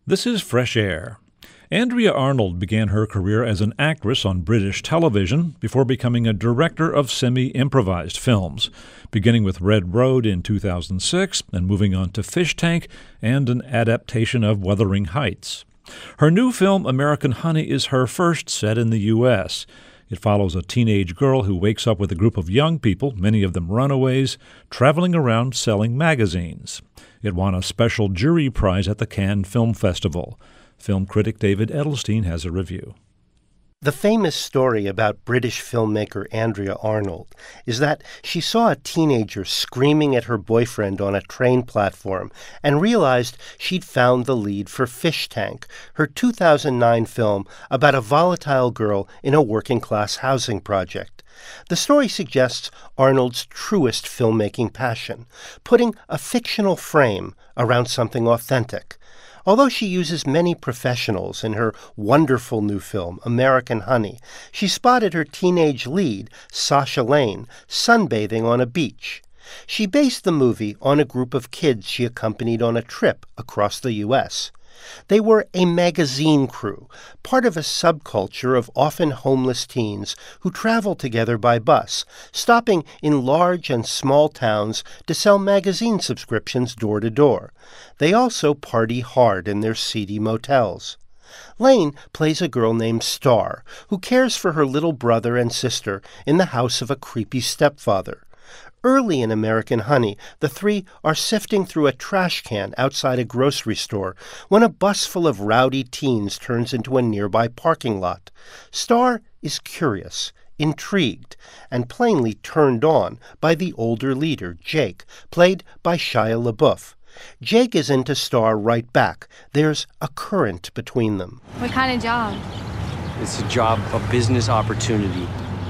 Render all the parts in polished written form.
This is Fresh Air. Andrea Arnold began her career as an actress on British television before becoming a director of semi-improvised films, beginning with Red Road in 2006 and moving on to Fish Tank and an adaptation of Wuthering Heights. Her new film, American Honey, is her first set in the U.S. It follows a teenage girl who wakes up with a group of young people, many of them runaways, traveling around selling magazines. It won a special jury prize at the Cannes Film Festival. Film critic David Edelstein has a review. The famous story about British filmmaker Andrea Arnold is that she saw a teenager screaming at her boyfriend on a train platform and realized she'd found the lead for Fish Tank, her 2009 film about a volatile girl in a working-class housing project. The story suggests Arnold's truest filmmaking passion, putting a fictional frame around something authentic. Although she uses many professionals in her wonderful new film, American Honey, she spotted her teenage lead, Sasha Lane, sunbathing on a beach. She based the movie on a group of kids she accompanied on a trip across the U.S. They were a magazine crew, part of a subculture of often homeless teens who travel together by bus, stopping in large and small towns to sell magazine subscriptions door to door. They also party hard in their seedy motels. Lane plays a girl named Star, who cares for her little brother and sister in the house of a creepy stepfather. Early in American Honey, the three are sifting through a trash can outside a grocery store when a bus full of rowdy teens turns into a nearby parking lot. Star is curious, intrigued, and plainly turned on by the older leader, Jake, played by Shia LaBeouf. Jake is into Star right back. There's a current between them. What kind of job? It's a job, a business opportunity.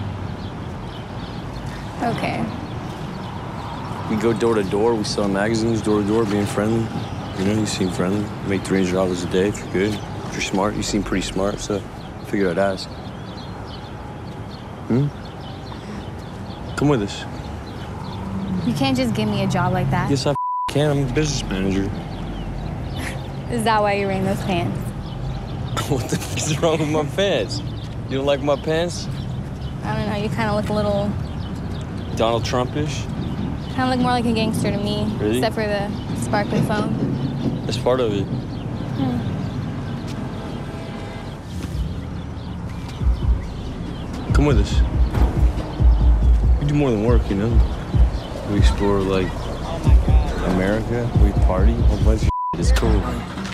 Okay. We go door to door, we sell magazines door to door, being friendly. You know, you seem friendly. You make $300 a day if you're good. If you're smart, you seem pretty smart, so I figured I'd ask. Come with us. You can't just give me a job like that. Yes, I can. I'm a business manager. Is that why you're wearing those pants? What the f is wrong with my pants? You don't like my pants? I don't know, you kind of look a little... Donald Trump-ish? Kind of look more like a gangster to me. Really? Except for the sparkly phone. That's part of it. Come with us. We do more than work, you know? We explore, like, America. We party. A whole bunch of shit. It's cool.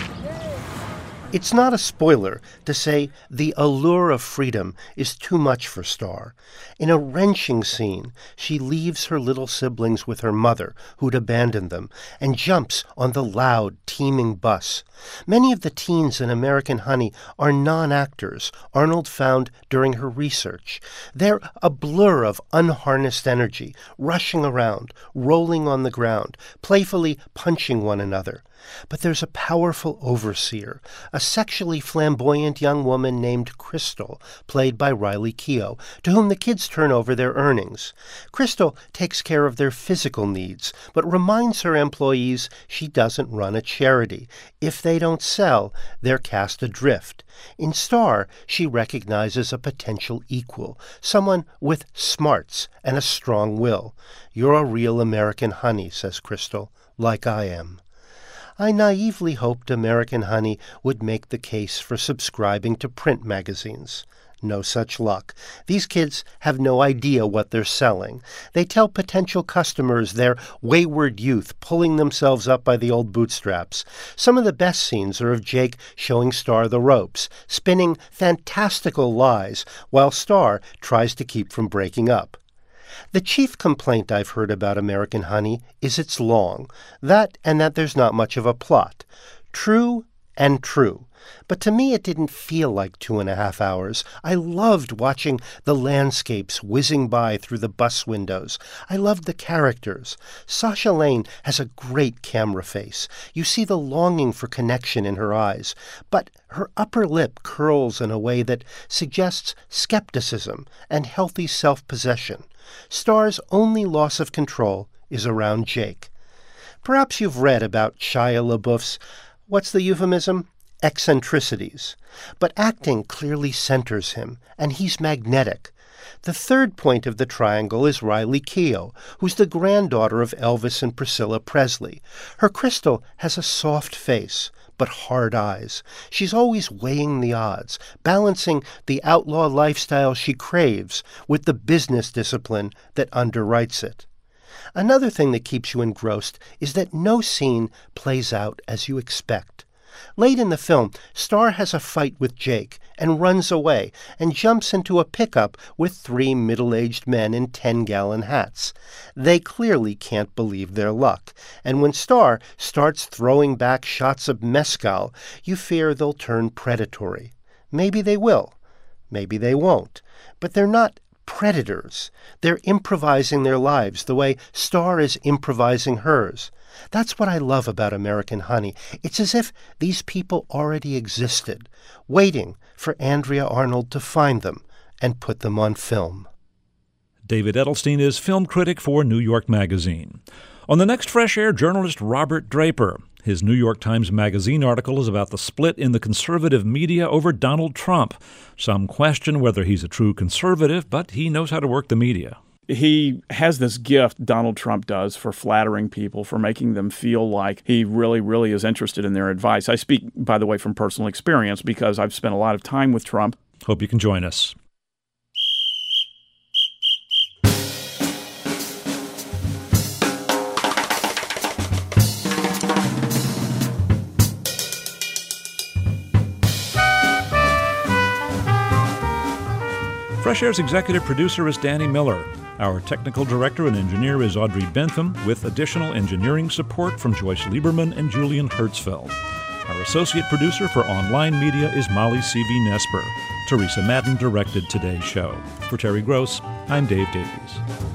It's not a spoiler to say the allure of freedom is too much for Star. In a wrenching scene, she leaves her little siblings with her mother, who'd abandoned them, and jumps on the loud, teeming bus. Many of the teens in American Honey are non-actors, Arnold found during her research. They're a blur of unharnessed energy, rushing around, rolling on the ground, playfully punching one another. But there's a powerful overseer, a sexually flamboyant young woman named Crystal, played by Riley Keough, to whom the kids turn over their earnings. Crystal takes care of their physical needs, but reminds her employees she doesn't run a charity. If they don't sell, they're cast adrift. In Star, she recognizes a potential equal, someone with smarts and a strong will. "You're a real American Honey," says Crystal, "like I am." I naively hoped American Honey would make the case for subscribing to print magazines. No such luck. These kids have no idea what they're selling. They tell potential customers they're wayward youth pulling themselves up by the old bootstraps. Some of the best scenes are of Jake showing Star the ropes, spinning fantastical lies, while Star tries to keep from breaking up. The chief complaint I've heard about American Honey is it's long. That and that there's not much of a plot. True and true. But to me it didn't feel like 2.5 hours. I loved watching the landscapes whizzing by through the bus windows. I loved the characters. Sasha Lane has a great camera face. You see the longing for connection in her eyes. But her upper lip curls in a way that suggests skepticism and healthy self-possession. Star's only loss of control is around Jake. Perhaps you've read about Shia LaBeouf's, what's the euphemism? eccentricities. But acting clearly centers him, and he's magnetic. The third point of the triangle is Riley Keough, who's the granddaughter of Elvis and Priscilla Presley. Her Crystal has a soft face, but hard eyes. She's always weighing the odds, balancing the outlaw lifestyle she craves with the business discipline that underwrites it. Another thing that keeps you engrossed is that no scene plays out as you expect. Late in the film, Starr has a fight with Jake and runs away and jumps into a pickup with 3 middle-aged men in 10-gallon hats. They clearly can't believe their luck, and when Starr starts throwing back shots of mezcal, you fear they'll turn predatory. Maybe they will. Maybe they won't. But they're not predators. They're improvising their lives the way Starr is improvising hers. That's what I love about American Honey. It's as if these people already existed, waiting for Andrea Arnold to find them and put them on film. David Edelstein is film critic for New York Magazine. On the next Fresh Air, journalist Robert Draper. His New York Times Magazine article is about the split in the conservative media over Donald Trump. Some question whether he's a true conservative, but he knows how to work the media. He has this gift, Donald Trump does, for flattering people, for making them feel like he really, really is interested in their advice. I speak, by the way, from personal experience because I've spent a lot of time with Trump. Hope you can join us. Fresh Air's executive producer is Danny Miller. Our technical director and engineer is Audrey Bentham, with additional engineering support from Joyce Lieberman and Julian Hertzfeld. Our associate producer for online media is Molly C.V. Nesper. Teresa Madden directed today's show. For Terry Gross, I'm Dave Davies.